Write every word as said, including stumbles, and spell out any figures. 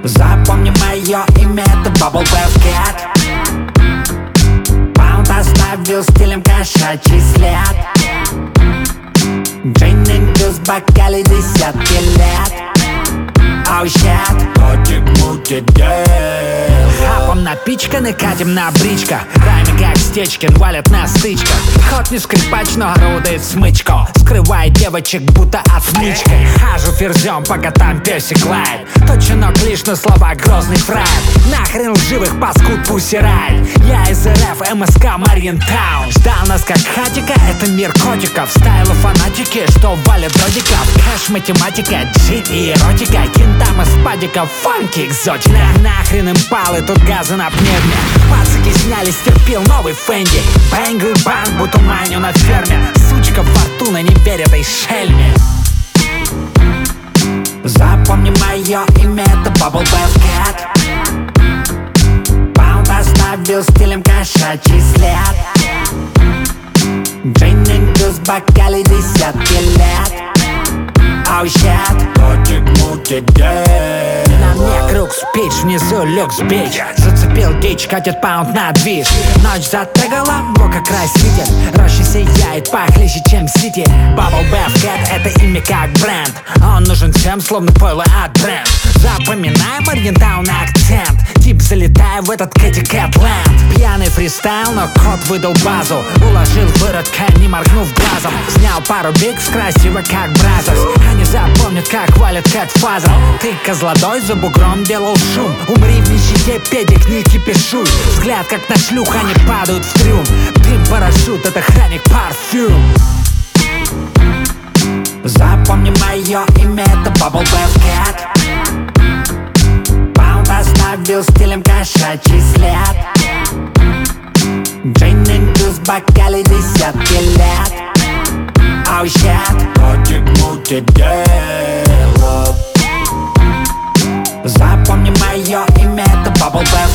Запомни мое имя, это Bubble Bath Cat. Паунд оставил стилем кошачий след. Джин и Джуз в бокале десятки лет. Oh shit, котик мутит дел. Хапом напичканы, катим на бричках. Райми как Стечкин валят на стычках. Ход не скрипач, но орудует смычку. Скрывает девочек, будто отмычкой. Хожу ферзем, пока там песик лает. Тот щенок лишь на слова грозный фрайт. Нахрен лживых паскуд пусирает. Я из РФ, МСК, Марьинтаун. Ждал нас как хатика, это мир котиков. Стайлы фанатики, что валят родиков. Кэш, математика, джит и эротика. Кентам из падиков, фанки, экзотика. Нахрен им палы, тут газы на пневме. Пацаки сняли, стерпил новый Фенди. Бэнгл банк, бутуманю на ферме. Сучка фортуна, не верит этой шельме. Запомни мое имя, это Bubble Bath Cat. Паунд оставил стилем кошачий след. Джин и Джуз в бокале десятки лет. Oh shit, котик мутит дел. На мне круг спич, внизу люкс бич. Зацепил дичь, катит паунд на движ. Ночь затегала, во как раз сидит. Роща сияет похлеще, чем сити. Bubble Bath Cat, это имя как бренд. Он нужен всем, словно пойло от бренд. Запоминаем Марьинтаун акцент. Тип залетая в этот Кэти Кэт Лэнд. Пьяный фристайл, но кот выдал базу. Уложил выродка, не моргнув глазом. Снял пару бикс, красиво как бразерс. Они запомнят, как валят Кэт Фазер. Ты козлодой за бугром делал шум. Умри в нищете, педик, не кипишуй. Взгляд, как на шлюх, они падают в трюм. Дым, парашют, это охранник парфюм. Запомни мое имя, это Bubble Bath Cat. Паунд оставил стилем кошачий след. Джин и Джуз в бокале десятки лет. Oh shit, котик мутит дело. Запомни мое имя, это Bubble Bath